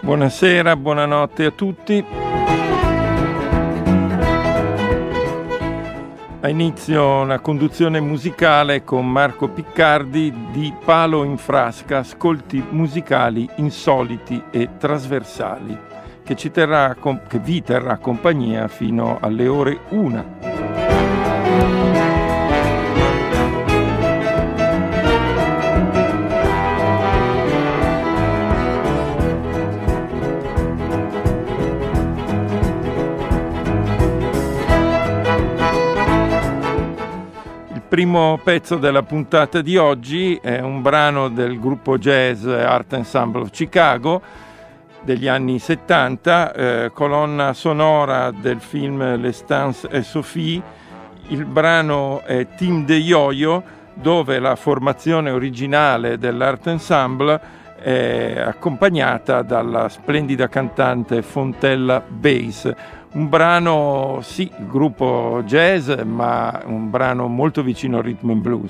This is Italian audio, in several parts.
Buonasera, buonanotte a tutti. A inizio una conduzione musicale con Marco Piccardi di Palo in Frasca, ascolti musicali insoliti e trasversali, che vi terrà compagnia fino alle ore 1. Il primo pezzo della puntata di oggi è un brano del gruppo jazz Art Ensemble of Chicago degli anni 70, colonna sonora del film Les Stans et Sophie. Il brano è Team de Yo-Yo, dove la formazione originale dell'Art Ensemble è accompagnata dalla splendida cantante Fontella Bass. Un brano, sì, gruppo jazz, ma un brano molto vicino al rhythm and blues.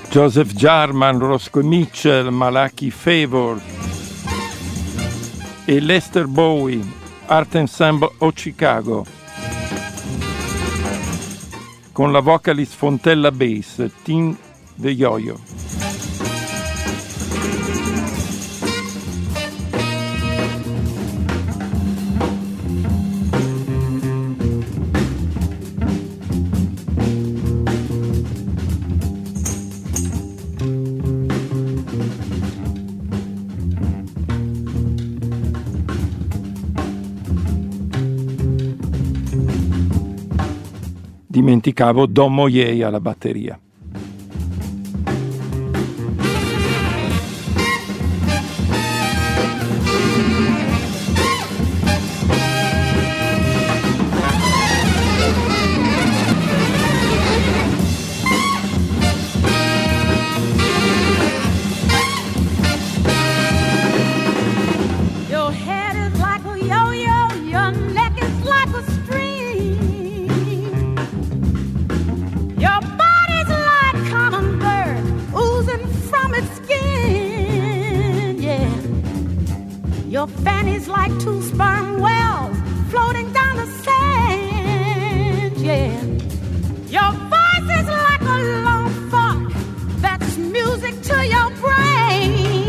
Joseph Jarman, Roscoe Mitchell, Malachi Favor e Lester Bowie, Art Ensemble of Chicago, con la vocalist Fontella Bass, Tim the Yo-Yo. Dimenticavo Don Moyet alla batteria. Your fanny's like two sperm wells floating down the sand, yeah. Your voice is like a long fart that's music to your brain.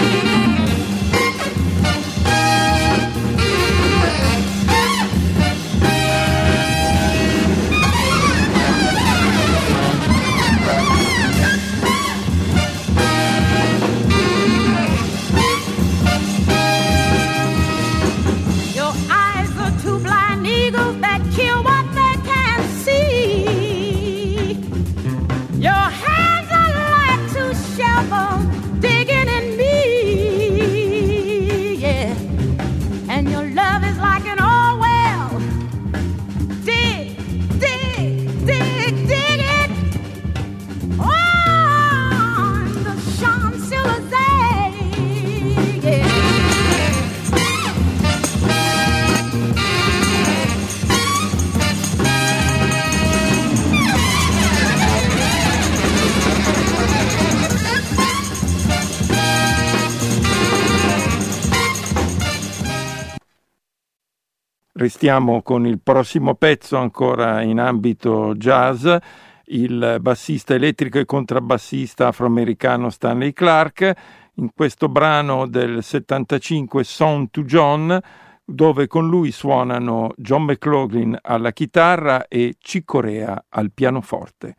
Restiamo con il prossimo pezzo ancora in ambito jazz, il bassista elettrico e contrabbassista afroamericano Stanley Clarke, in questo brano del 75 Song to John, dove con lui suonano John McLaughlin alla chitarra e Chick Corea al pianoforte.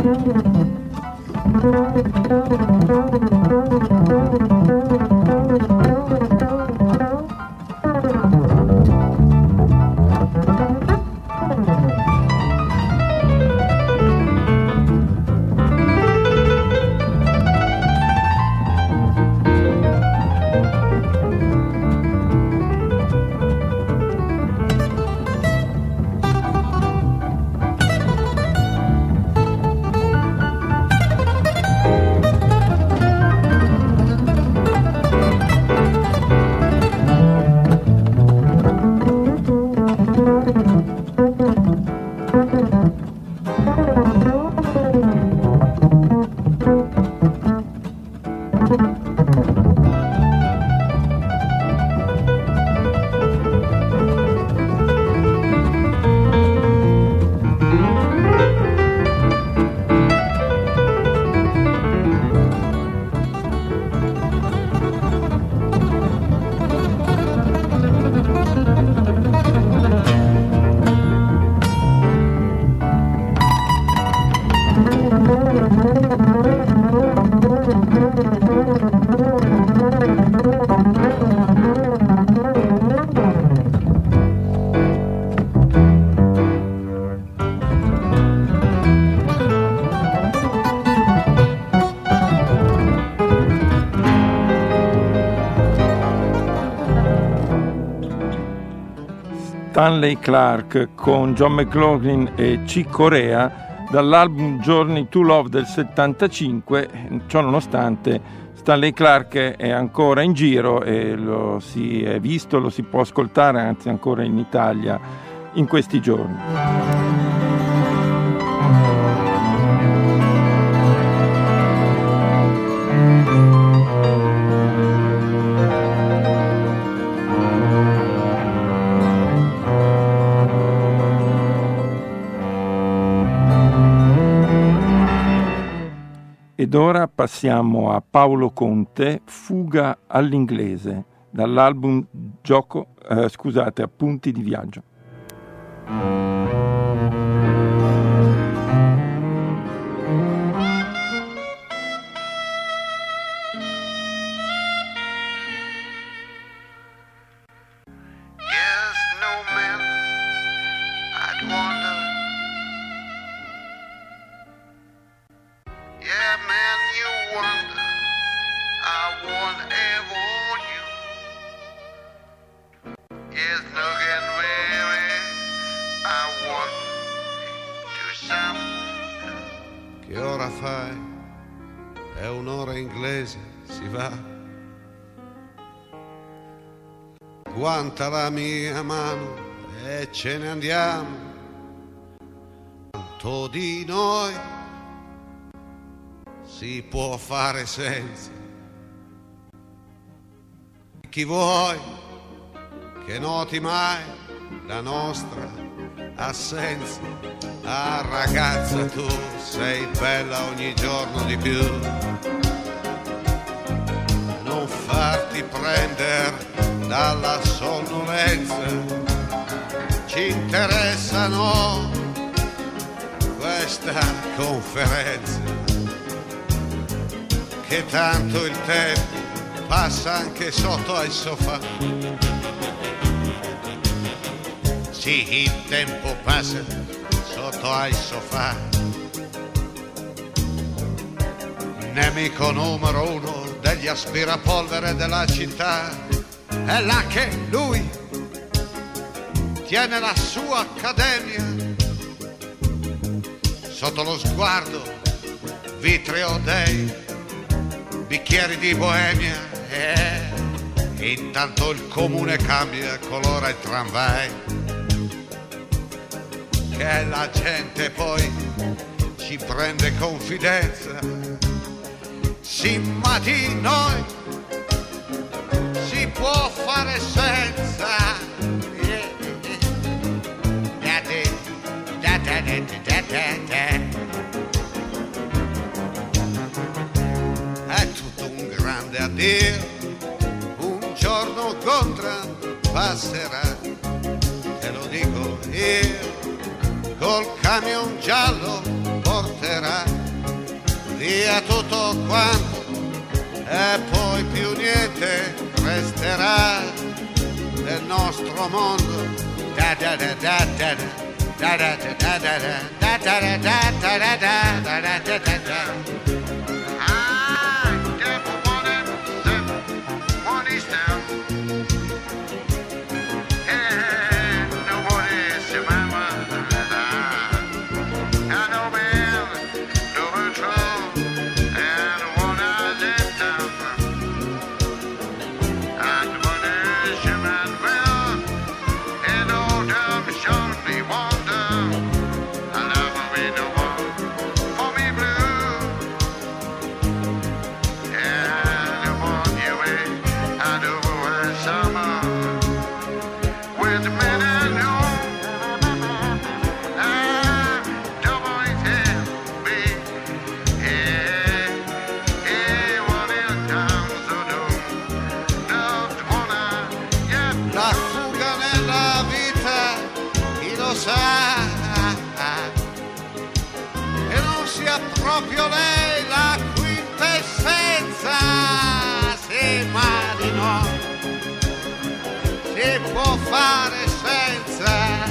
Stanley Clarke con John McLaughlin e Chick Corea dall'album Journey to Love del 75. Ciò nonostante Stanley Clarke è ancora in giro e lo si è visto, lo si può ascoltare anzi ancora in Italia in questi giorni. Ed ora passiamo a Paolo Conte, Fuga all'inglese, dall'album Appunti di viaggio. Che ora fai? È un'ora inglese, si va. Guanta la mia mano e ce ne andiamo. Tanto di noi si può fare senza. Chi vuoi che noti mai la nostra assenza? Ah ragazza, tu sei bella ogni giorno di più. Non farti prendere dalla sonnolenza. Ci interessano questa conferenza, che tanto il tempo passa anche sotto ai sofà. Sì, il tempo passa sotto ai sofà. Nemico numero uno degli aspirapolvere della città. È là che lui tiene la sua accademia. Sotto lo sguardo vitreo dei bicchieri di boemia. Intanto il comune cambia, colora il tramvai. Che la gente poi ci prende confidenza. Sì, ma di noi si può fare senza. È tutto un grande addio. Un giorno Gondran passerà, te lo dico io. Col camion giallo porterà via tutto quanto e poi più niente resterà del nostro mondo. Da da da da da da da da da da da da da da da da da da. Proprio lei la quintessenza, sì, ma di no, si può fare senza.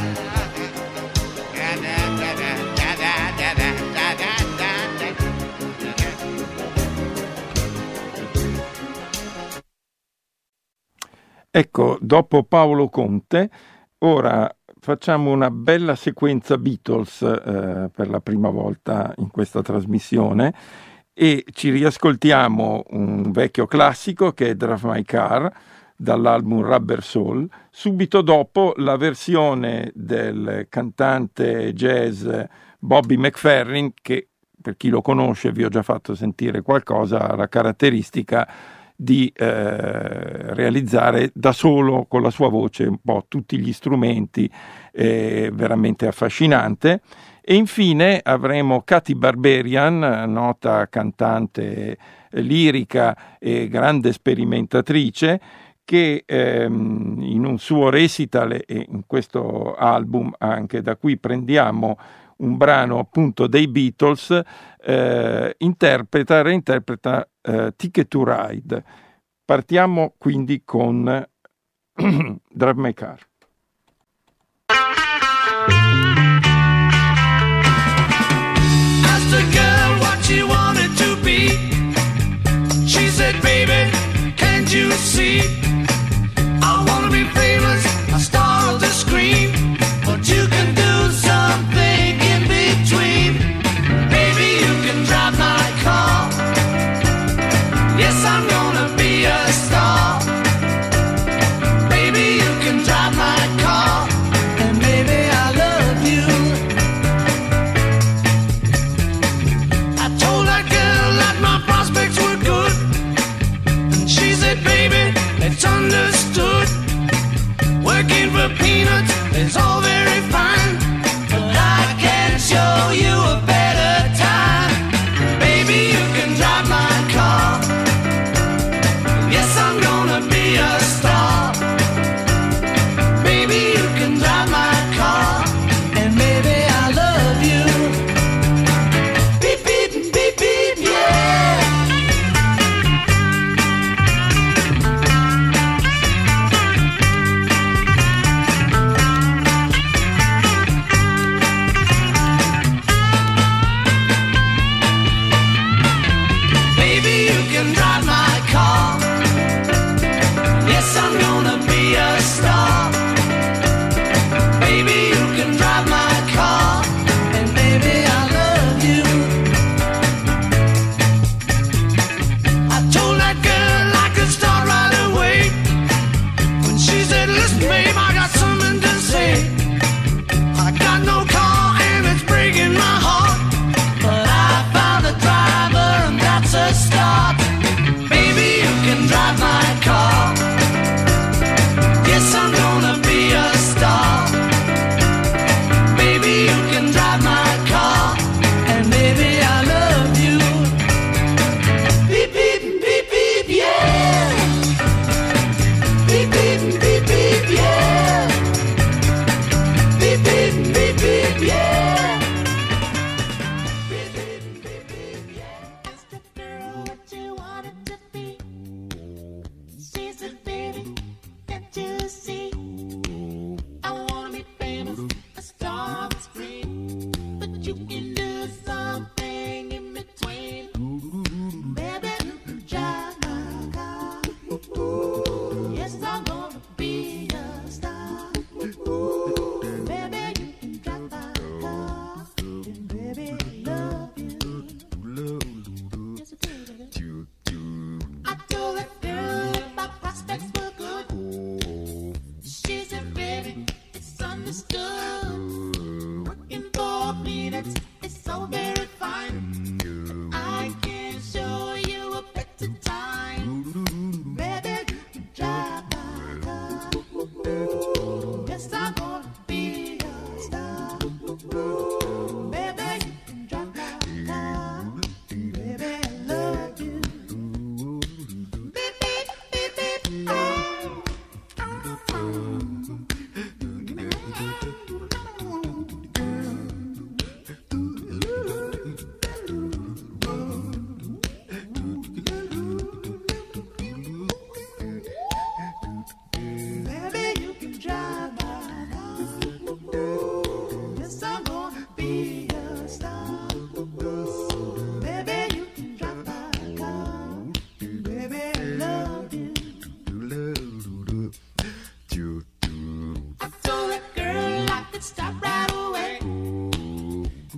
Ecco, dopo Paolo Conte, ora facciamo una bella sequenza Beatles per la prima volta in questa trasmissione e ci riascoltiamo un vecchio classico che è Drive My Car dall'album Rubber Soul, subito dopo la versione del cantante jazz Bobby McFerrin, che per chi lo conosce, vi ho già fatto sentire qualcosa, ha la caratteristica di realizzare da solo con la sua voce un po' tutti gli strumenti, veramente affascinante. E infine avremo Katy Barberian, nota cantante lirica e grande sperimentatrice, che in un suo recital e in questo album, anche da cui prendiamo un brano appunto dei Beatles, reinterpreta Ticket to Ride. Partiamo quindi con Drive My Car. Asked the girl what she wanted to be. She said, baby, can't you see? I want to be famous, a star of the screen, but you can do something in between. Baby, you can drive my car. Yes, I'm gonna be a star. Baby, you can drive my car, and baby, I love you. I told that girl that my prospects were good, and she said, baby, let's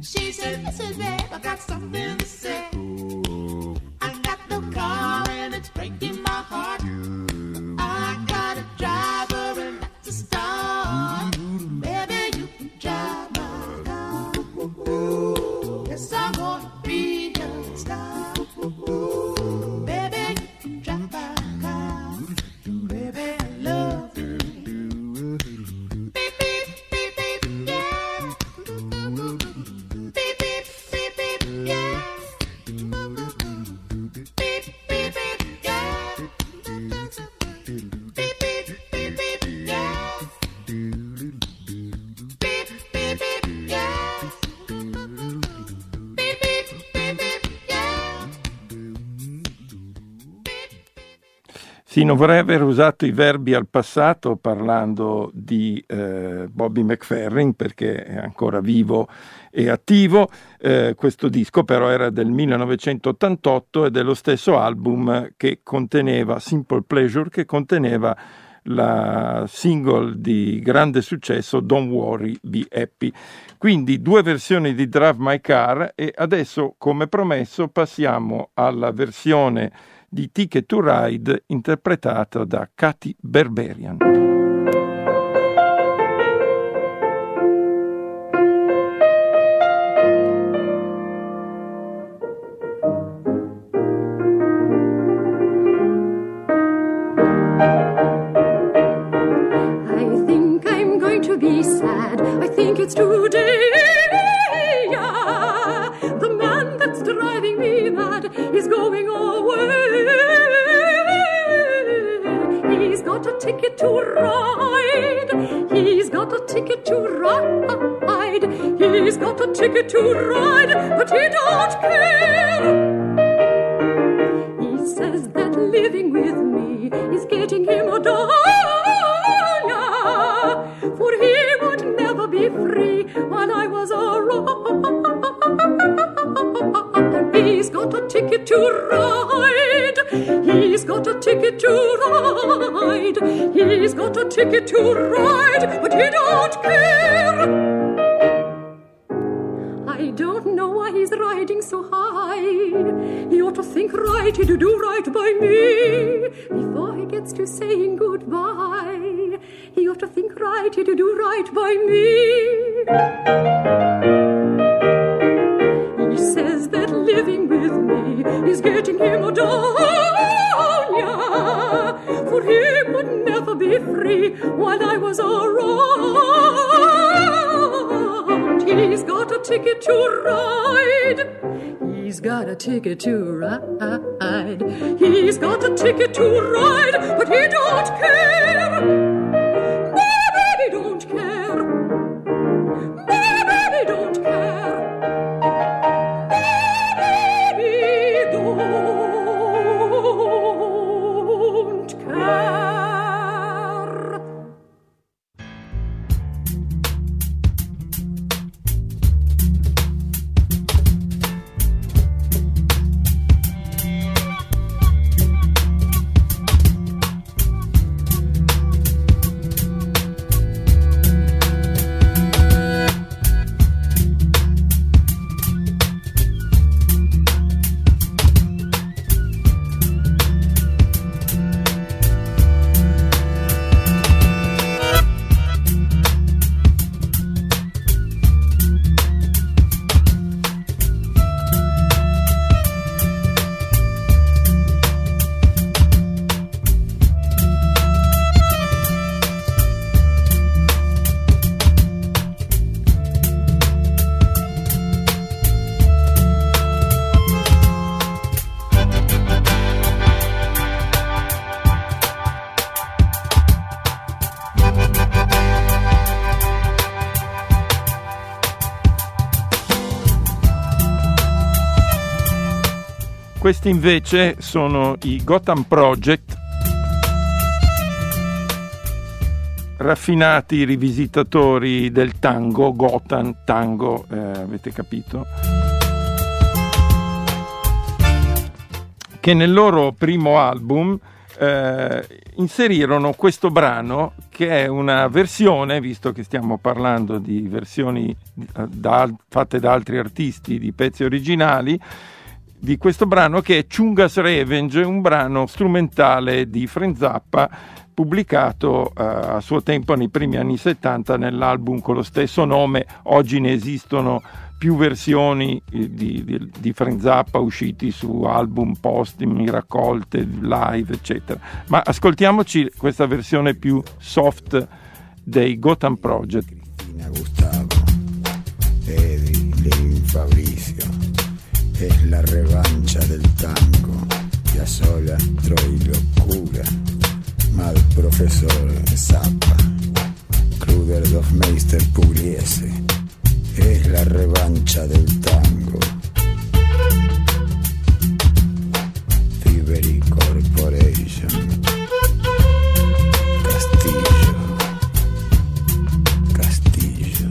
She said, listen, babe, I got something to say. I got no car and it's breaking my heart. I got a driver and that's a start. Baby, you can drive my car. Yes, I wanna be your star. Baby, you can drive my car. Baby, I love you. Beep, beep, beep, beep, yeah. Beep, beep, beep, beep, yeah. Beep, beep, beep, yeah. Beep, beep, beep, beep, yeah. Beep, beep, beep, yeah. Beep, beep, beep, beep, yeah. Sì, non vorrei aver usato i verbi al passato parlando di Bobby McFerrin, perché è ancora vivo e attivo. Questo disco però era del 1988 ed è lo stesso album che conteneva Simple Pleasure, che conteneva la single di grande successo Don't Worry, Be Happy. Quindi 2 versioni di Drive My Car, e adesso, come promesso, passiamo alla versione di Ticket to Ride interpretata da Katy Berberian. I think I'm going to be sad. I think it's today. Yeah. The man that's driving me mad is going away. He's got a ticket to ride. He's got a ticket to ride. He's got a ticket to ride, but he don't care. He says that living with me is getting him a dollar, for he would never be free when I was around. He's got a ticket to ride. He's got a ticket to ride. He's got a ticket to ride, but he don't care. I don't know why he's riding so high. He ought to think right, he'd do right by me before he gets to saying goodbye. He ought to think right, he'd do right by me. He says that living with me is getting him a down, yeah, for he would never be free while I was around. He's got a ticket to ride. He's got a ticket to ride. He's got a ticket to ride, but he don't care. Baby, don't care. Baby, don't care. Baby, don't care. Questi invece sono i Gotham Project, raffinati rivisitatori del tango, Gotham, tango, avete capito? Che nel loro primo album inserirono questo brano, che è una versione, visto che stiamo parlando di versioni fatte da altri artisti di pezzi originali, di questo brano che è Chunga's Revenge, un brano strumentale di Frank Zappa pubblicato a suo tempo nei primi anni 70 nell'album con lo stesso nome. Oggi ne esistono più versioni di Frank Zappa usciti su album postumi, raccolte, live, eccetera. Ma ascoltiamoci questa versione più soft dei Gotham Project. Cristina, Gustavo, Eddie, Lin, Fabrizio, es la revancha del tango. Piazzolla, Troilo, Cura, mal profesor Zappa, Kruger, Hofmeister, Pugliese. Es la revancha del tango. Tibery Corporation. Castillo. Castillo.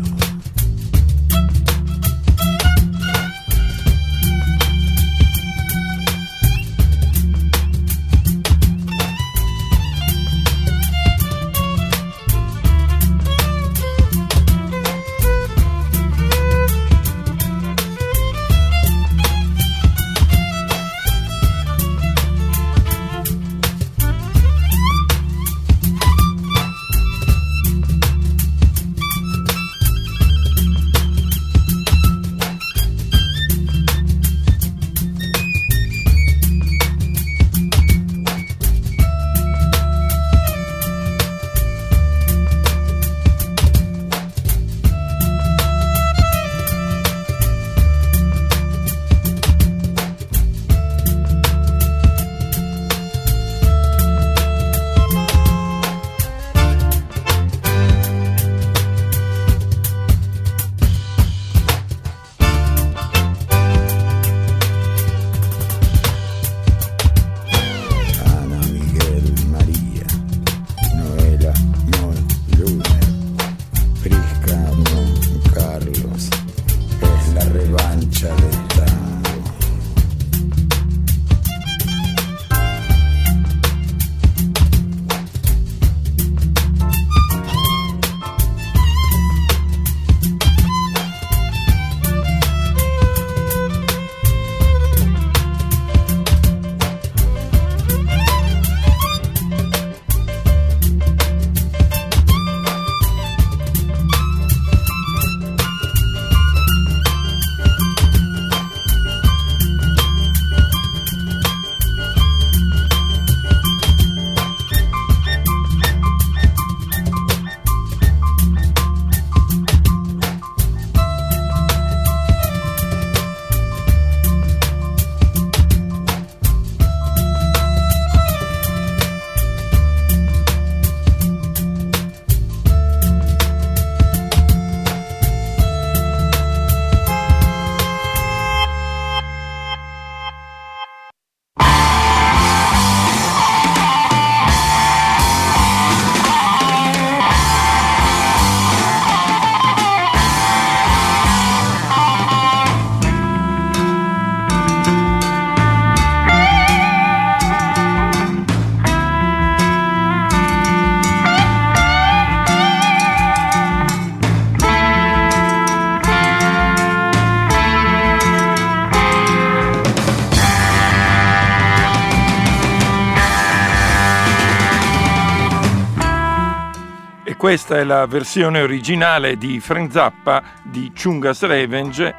Questa è la versione originale di Frank Zappa di Chunga's Revenge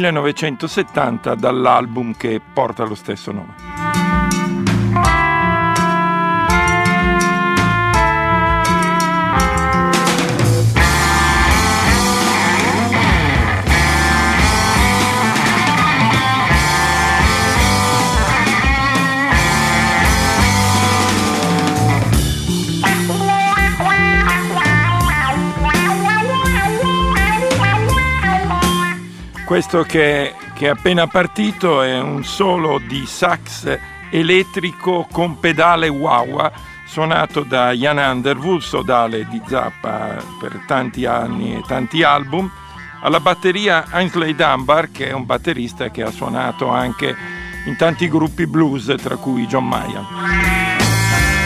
1970 dall'album che porta lo stesso nome. Questo che è appena partito è un solo di sax elettrico con pedale wah-wah suonato da Jan Underwood, sodale di Zappa per tanti anni e tanti album. Alla batteria Ainsley Dunbar, che è un batterista che ha suonato anche in tanti gruppi blues, tra cui John Mayer.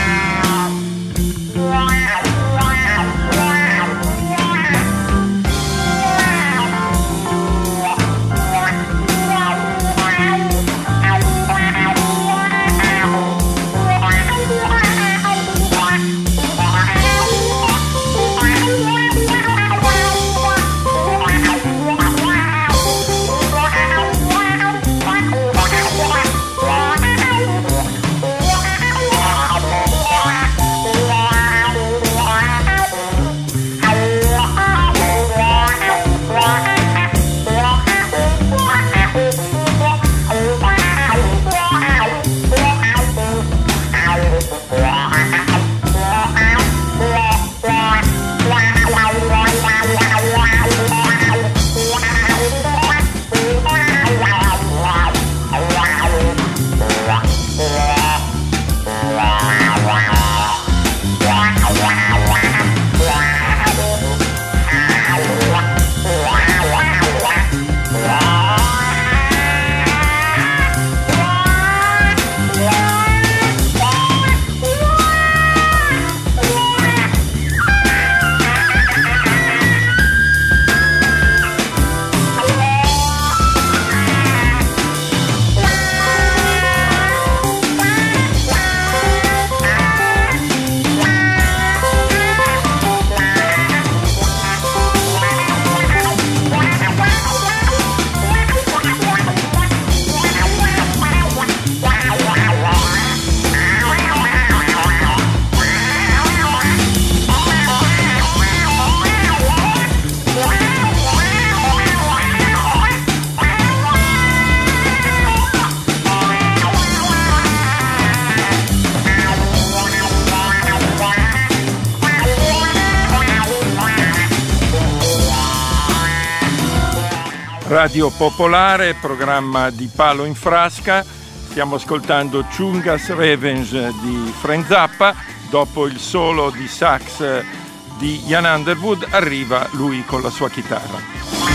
Radio Popolare, programma di Palo in Frasca. Stiamo ascoltando Chunga's Revenge di Frank Zappa. Dopo il solo di sax di Ian Underwood arriva lui con la sua chitarra.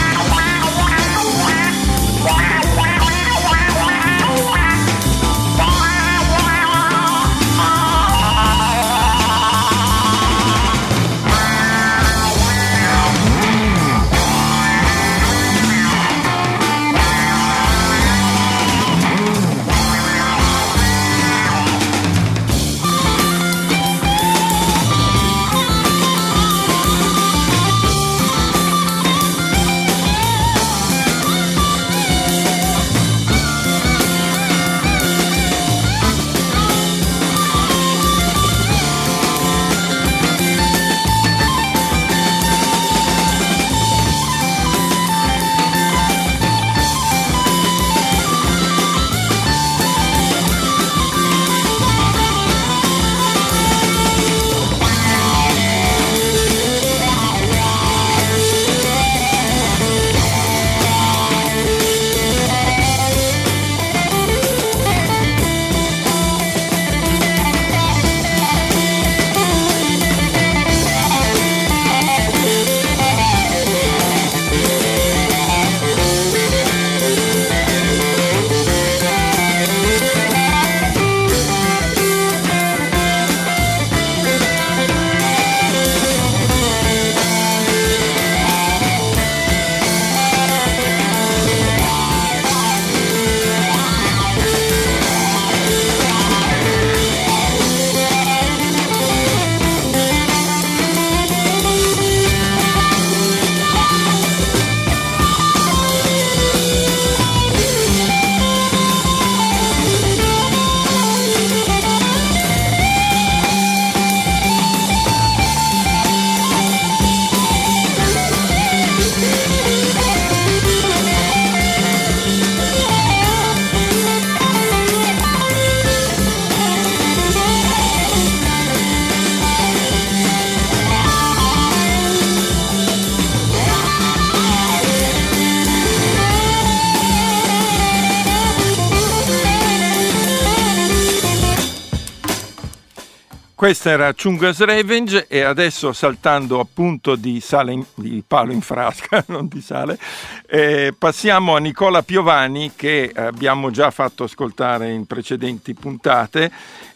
Questa era Chunga's Revenge e adesso, saltando appunto di Palo in Frasca, non di sale, passiamo a Nicola Piovani, che abbiamo già fatto ascoltare in precedenti puntate,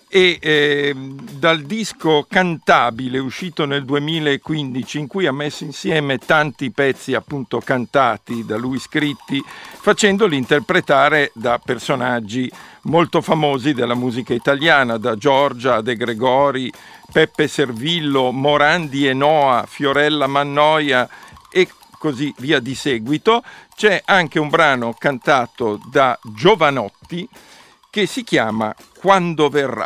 e dal disco Cantabile, uscito nel 2015, in cui ha messo insieme tanti pezzi appunto cantati da lui scritti, facendoli interpretare da personaggi molto famosi della musica italiana, da Giorgia, De Gregori, Peppe Servillo, Morandi e Noa, Fiorella Mannoia e così via di seguito. C'è anche un brano cantato da Giovanotti che si chiama Quando verrà.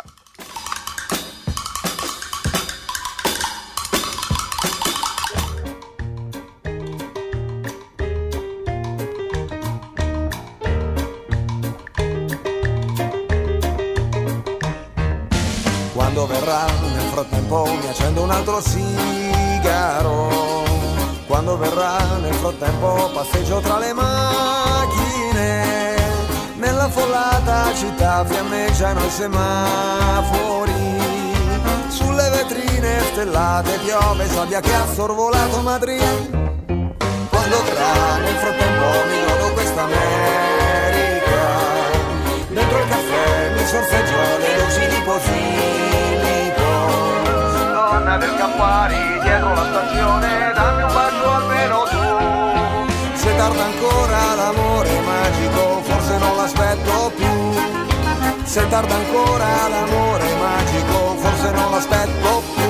Quando verrà, nel frattempo mi accendo un altro sigaro. Quando verrà, nel frattempo passeggio tra le macchine. Nella follata città fiammeggiano i semafori. Sulle vetrine stellate piove sabbia che ha sorvolato Madrid. Quando verrà, nel frattempo mi godo questa America. Dentro il caffè mi sorseggio le luci di Posillipo. Donna del Campari, dietro la stazione, dammi un bacio almeno tu. Se tarda ancora l'amore magico, forse non l'aspetto più. Se tarda ancora l'amore magico, forse non l'aspetto più.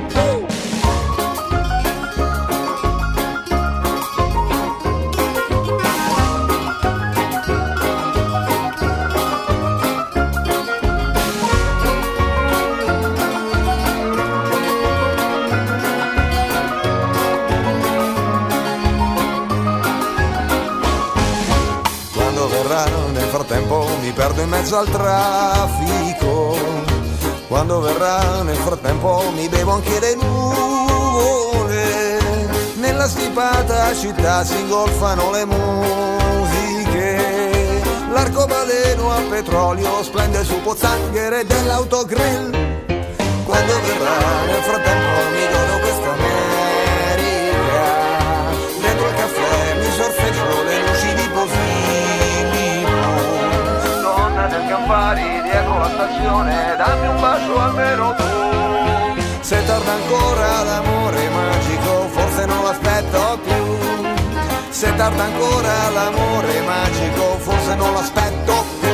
Nel frattempo mi perdo in mezzo al traffico. Quando verrà, nel frattempo mi bevo anche le nuvole. nella stipata città si ingolfano le musiche, l'arcobaleno a petrolio splende su pozzanghere dell'autogrill. Quando verrà nel frattempo mi godo questa America, dentro il caffè mi sorfeggio le luci di Posillipo. Donna del Campari dietro la stazione, dammi un bacio almeno tu. Se tarda ancora l'amore magico, forse non l'aspetto più. Se tarda ancora l'amore magico, forse non l'aspetto più.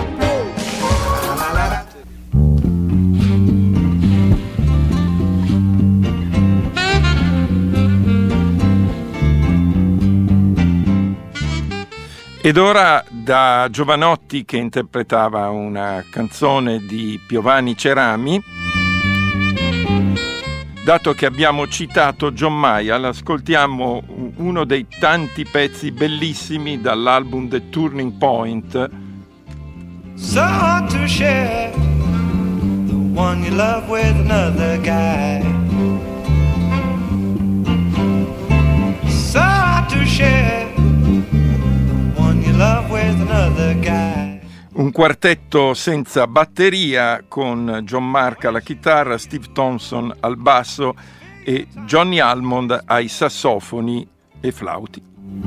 Ed ora da Giovanotti, che interpretava una canzone di Piovani Cerami, dato che abbiamo citato John Mayall, ascoltiamo uno dei tanti pezzi bellissimi dall'album The Turning Point. So hard to share the one you love with another guy. So hard to share the one you love with another guy. Un quartetto senza batteria con John Mark alla chitarra, Steve Thompson al basso e Johnny Almond ai sassofoni e flauti.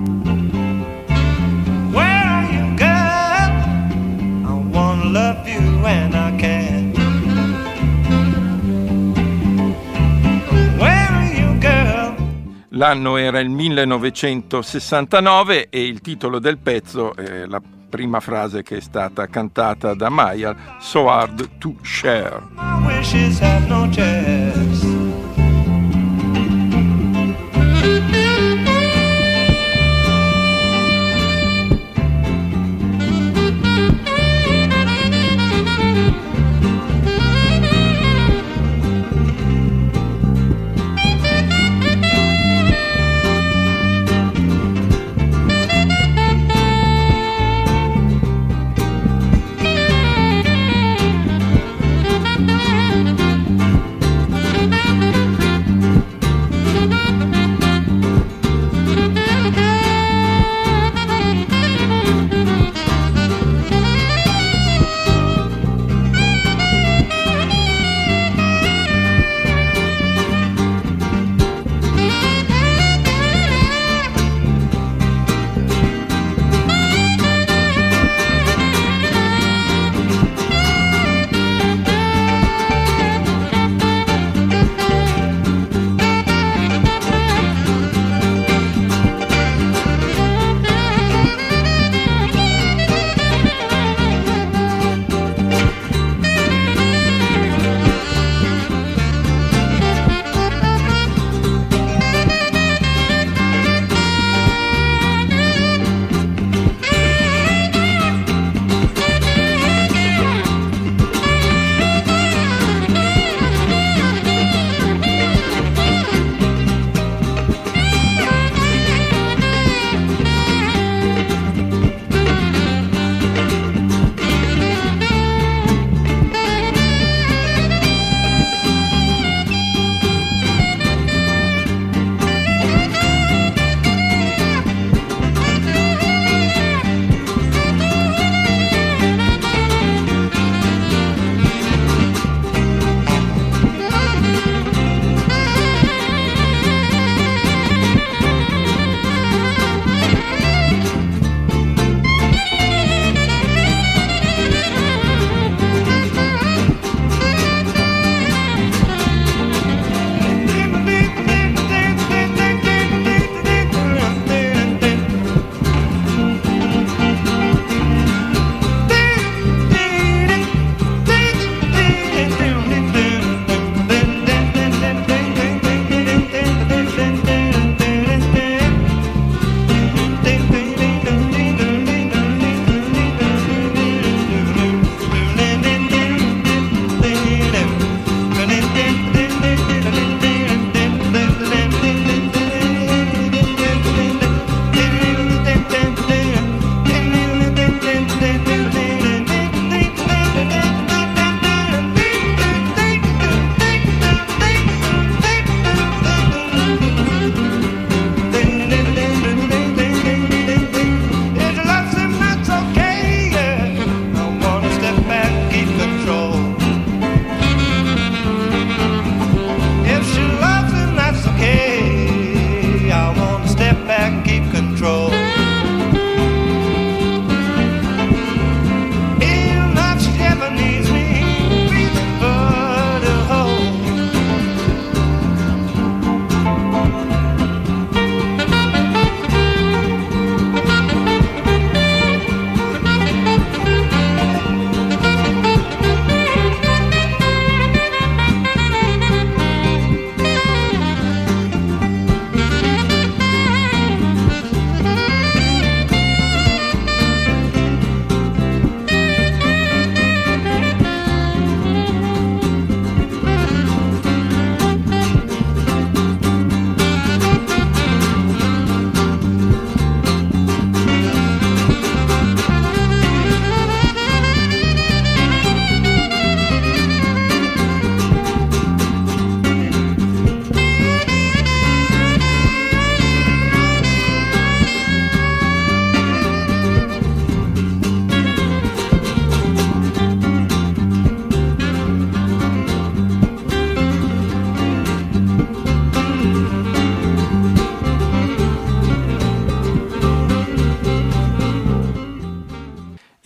Where are you, girl? I wanna love you and I can't. Where are you, girl? L'anno era il 1969 e il titolo del pezzo è la prima frase che è stata cantata da Mayall, So Hard to Share. My wishes have no chance.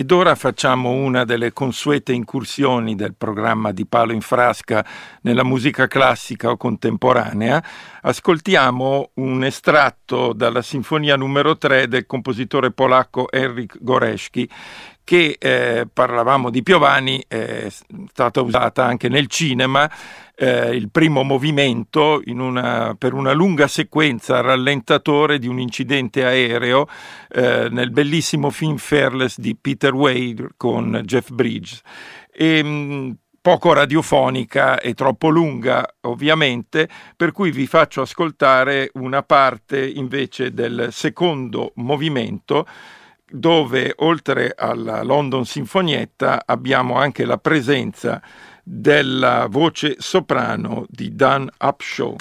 Ed ora facciamo una delle consuete incursioni del programma di Palo in Frasca nella musica classica o contemporanea. Ascoltiamo un estratto dalla Sinfonia numero 3 del compositore polacco Henryk Górecki, che parlavamo di Piovani, è stata usata anche nel cinema. Il primo movimento per una lunga sequenza a rallentatore di un incidente aereo nel bellissimo film Fearless di Peter Weir con Jeff Bridges. Poco radiofonica e troppo lunga ovviamente, per cui vi faccio ascoltare una parte invece del secondo movimento, dove oltre alla London Sinfonietta abbiamo anche la presenza della voce soprano di Dan Upshaw.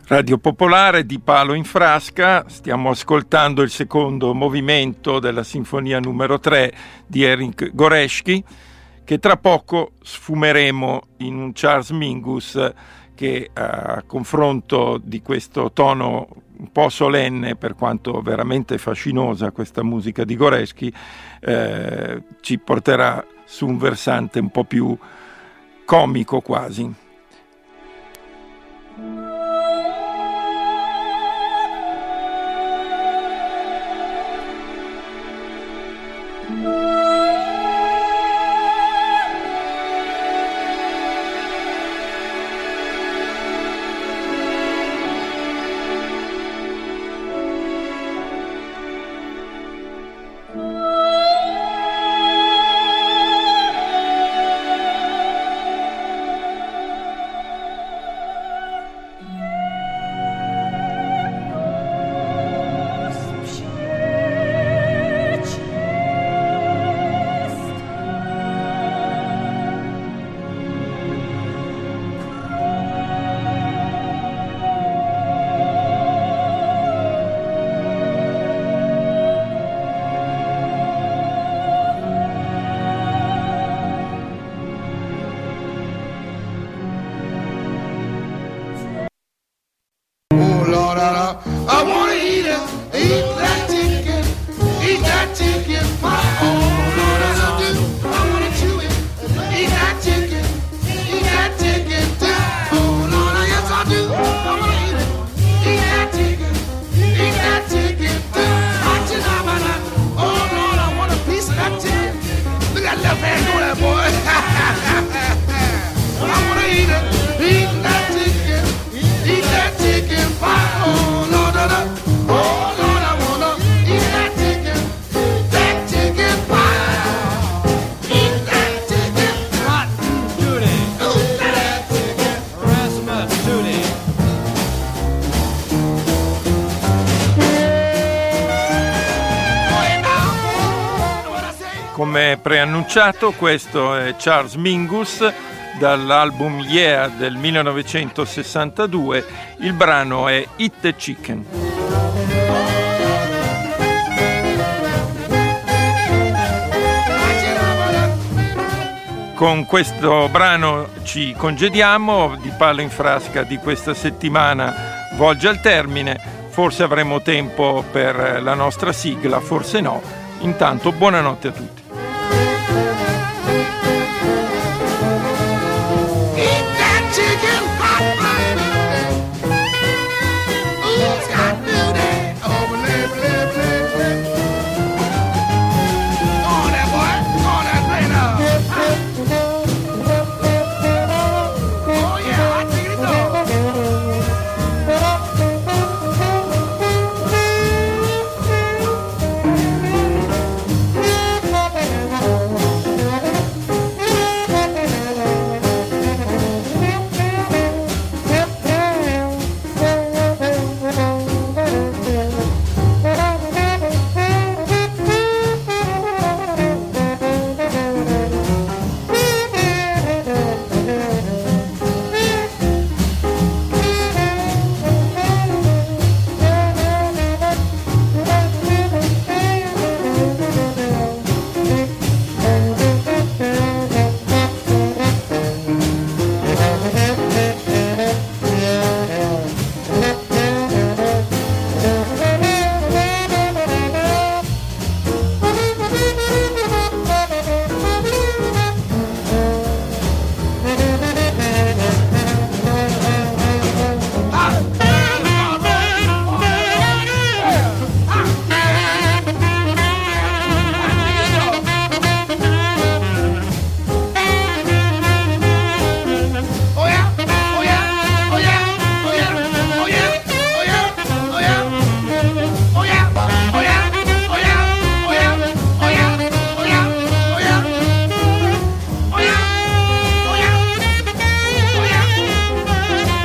Radio Popolare, di Palo in Frasca. Stiamo ascoltando il secondo movimento della Sinfonia numero 3 di Erich Goretzky, che tra poco sfumeremo in un Charles Mingus che, a confronto di questo tono un po' solenne, per quanto veramente fascinosa questa musica di Goretzky, ci porterà su un versante un po' più comico quasi. Come preannunciato, questo è Charles Mingus dall'album Yeah del 1962. Il brano è Eat the Chicken. Con questo brano ci congediamo. Di Palo in Frasca di questa settimana volge al termine. Forse avremo tempo per la nostra sigla, forse no. Intanto buonanotte a tutti.